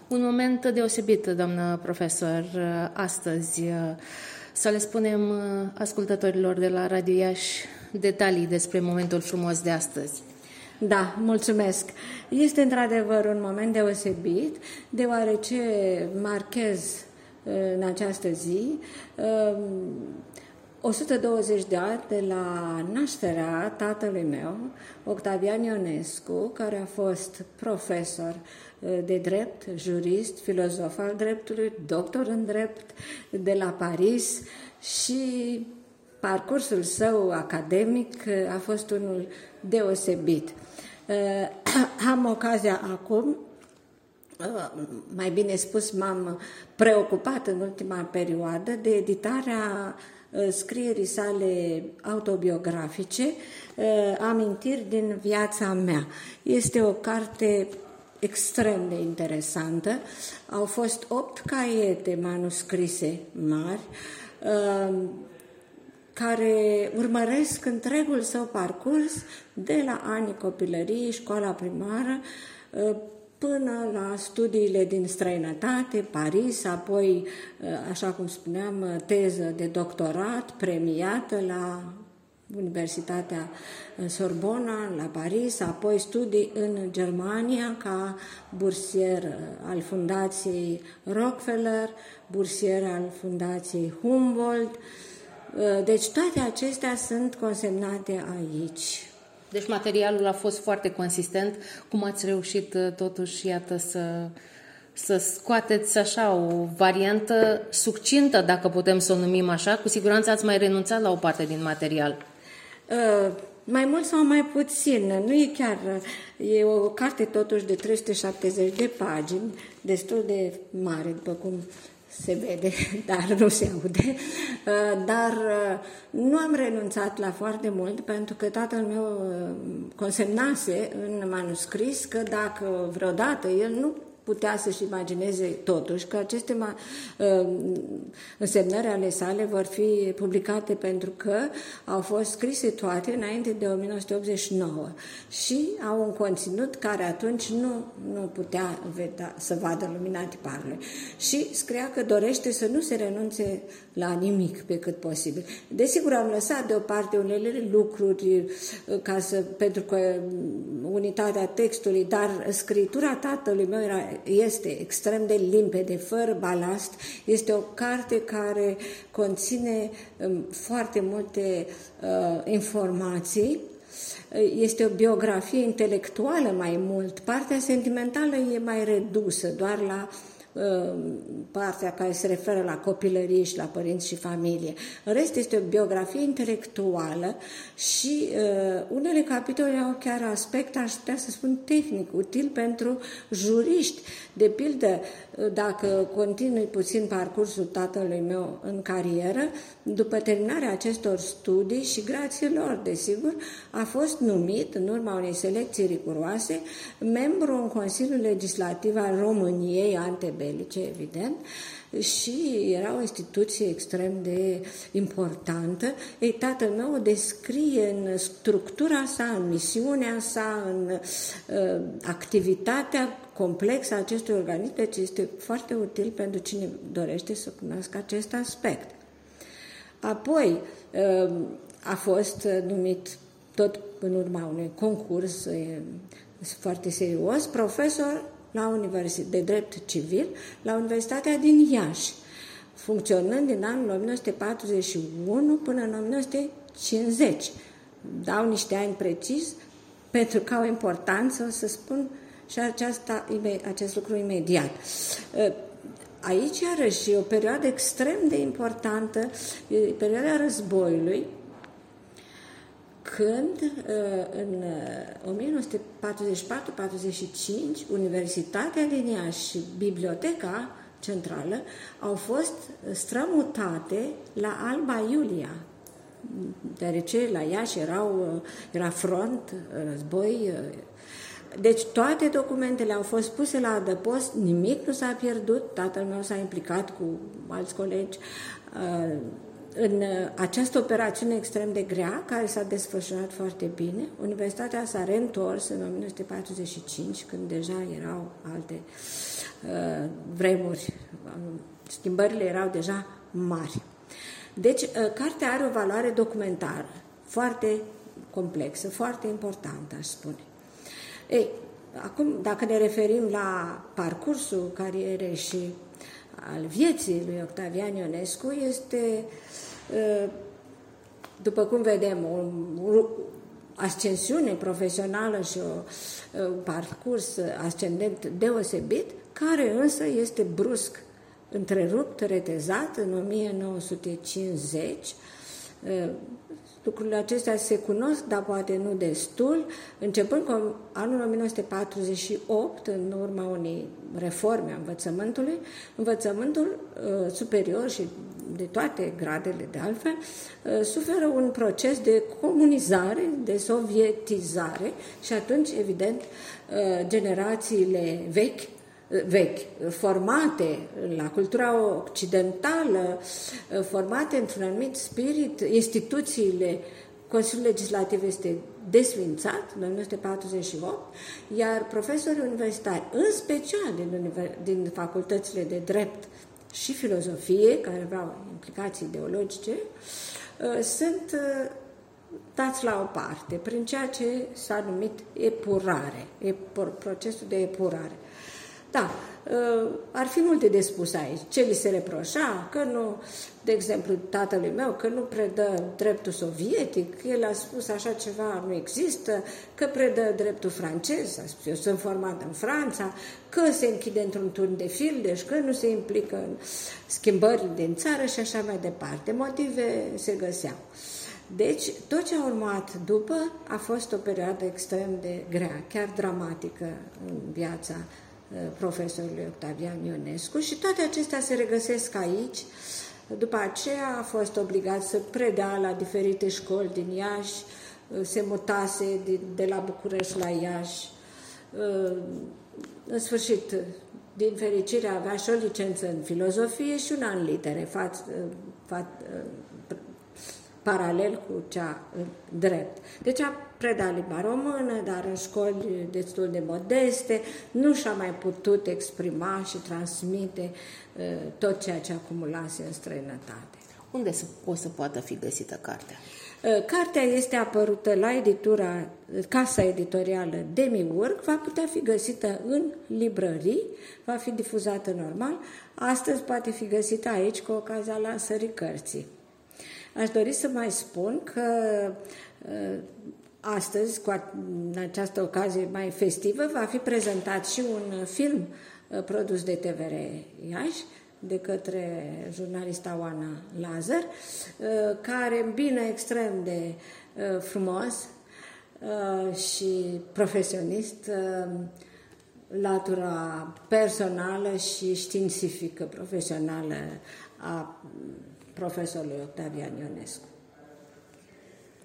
Un moment deosebit, doamnă profesor, astăzi. Să le spunem ascultătorilor de la Radio Iași detalii despre momentul frumos de astăzi. Da, mulțumesc. Este într-adevăr un moment deosebit, deoarece marchez în această zi 120 de ani de la nașterea tatălui meu, Octavian Ionescu, care a fost profesor de drept, jurist, filozof al dreptului, doctor în drept de la Paris și parcursul său academic a fost unul deosebit. Am ocazia acum, mai bine spus, m-am preocupat în ultima perioadă de editarea scrierii sale autobiografice, Amintiri din viața mea. Este o carte extrem de interesantă. Au fost 8 caiete manuscrise mari, care urmăresc întregul său parcurs de la anii copilăriei, școala primară, până la studiile din străinătate, Paris, apoi, așa cum spuneam, teză de doctorat premiată la Universitatea Sorbona, la Paris, apoi studii în Germania ca bursier al Fundației Rockefeller, bursier al Fundației Humboldt. Deci toate acestea sunt consemnate aici. Deci materialul a fost foarte consistent. Cum ați reușit totuși, iată, să scoateți așa o variantă succintă, dacă putem să o numim așa? Cu siguranță ați mai renunțat la o parte din material. Mai mult sau mai puțin. Nu e chiar... E o carte totuși de 370 de pagini, destul de mare, după cum se vede, dar nu se aude. Dar nu am renunțat la foarte mult, pentru că tatăl meu consemnase în manuscris că dacă vreodată el nu putea să-și imagineze totuși că aceste însemnări ale sale vor fi publicate, pentru că au fost scrise toate înainte de 1989 și au un conținut care atunci nu putea să vadă lumina tiparului. Și scria că dorește să nu se renunțe la nimic pe cât posibil. Desigur, am lăsat deoparte unele lucruri pentru că unitatea textului, dar scritura tatălui meu este extrem de limpede, fără balast. Este o carte care conține foarte multe informații. Este o biografie intelectuală mai mult. Partea sentimentală e mai redusă, doar la partea care se referă la copilărie și la părinți și familie. În rest, este o biografie intelectuală și unele capitole au chiar aspect, aș putea să spun, tehnic, util pentru juriști. De pildă, dacă continui puțin parcursul tatălui meu în carieră, după terminarea acestor studii și grație lor, desigur, a fost numit, în urma unei selecții riguroase, membru în Consiliul Legislativ al României, antebelice, evident, și era o instituție extrem de importantă. Ei, tatăl meu o descrie în structura sa, în misiunea sa, în activitatea complexă a acestui organism, deci este foarte util pentru cine dorește să cunoască acest aspect. Apoi a fost numit, tot în urma unui concurs foarte serios, profesor de drept civil la Universitatea din Iași, funcționând din anul 1941 până în 1950. Dau niște ani precis pentru că au importanță, o să spun și acest lucru imediat. Aici, iarăși, e o perioadă extrem de importantă, e perioada războiului, când în 1944-45 Universitatea din Iași și Biblioteca Centrală au fost strămutate la Alba Iulia, deoarece la Iași era front, război. Deci toate documentele au fost puse la adăpost, nimic nu s-a pierdut, tatăl meu s-a implicat cu alți colegi În această operațiune extrem de grea, care s-a desfășurat foarte bine, Universitatea s-a reîntors în 1945, când deja erau alte vremuri, schimbările erau deja mari. Deci, cartea are o valoare documentară foarte complexă, foarte importantă, aș spune. Ei, acum, dacă ne referim la parcursul carierei și al vieții lui Octavian Ionescu, este, după cum vedem, o ascensiune profesională și un parcurs ascendent deosebit, care însă este brusc întrerupt, retezat în 1950. Lucrurile acestea se cunosc, dar poate nu destul. Începând cu anul 1948, în urma unei reforme a învățământului, învățământul superior și de toate gradele de altfel, suferă un proces de comunizare, de sovietizare și atunci, evident, generațiile vechi, formate la cultura occidentală, formate într-un anumit spirit, instituțiile, Consiliul Legislativ este desfințat în 1948, iar profesorii universitari, în special din facultățile de drept și filozofie, care aveau implicații ideologice, sunt dați la o parte, prin ceea ce s-a numit epurare, procesul de epurare. Da, ar fi multe de spus aici. Ce li se reproșa? Că nu, de exemplu, tatălui meu, că nu predă dreptul sovietic, el a spus așa ceva, nu există, că predă dreptul francez, a spus, eu sunt format în Franța, că se închide într-un turn de fildeș, că nu se implică în schimbări din țară și așa mai departe. Motive se găseau. Deci, tot ce a urmat după a fost o perioadă extrem de grea, chiar dramatică în viața profesorului Octavian Ionescu și toate acestea se regăsesc aici. După aceea a fost obligat să predea la diferite școli din Iași, se mutase de la București la Iași. În sfârșit, din fericire, avea și o licență în filozofie și una în litere, paralel cu cea în drept. Deci a predat limba română, dar în școli destul de modeste, nu și-a mai putut exprima și transmite tot ceea ce acumulase în străinătate. Unde o să poată fi găsită cartea? Cartea este apărută la casa editorială Demiurg, va putea fi găsită în librării, va fi difuzată normal, astăzi poate fi găsită aici cu ocazia lansării cărții. Aș dori să mai spun că astăzi, cu această ocazie mai festivă, va fi prezentat și un film produs de TVR Iași, de către jurnalista Oana Lazar, care îmbină extrem de frumos și profesionist latura personală și științifică profesională a profesorului Octavian Ionescu.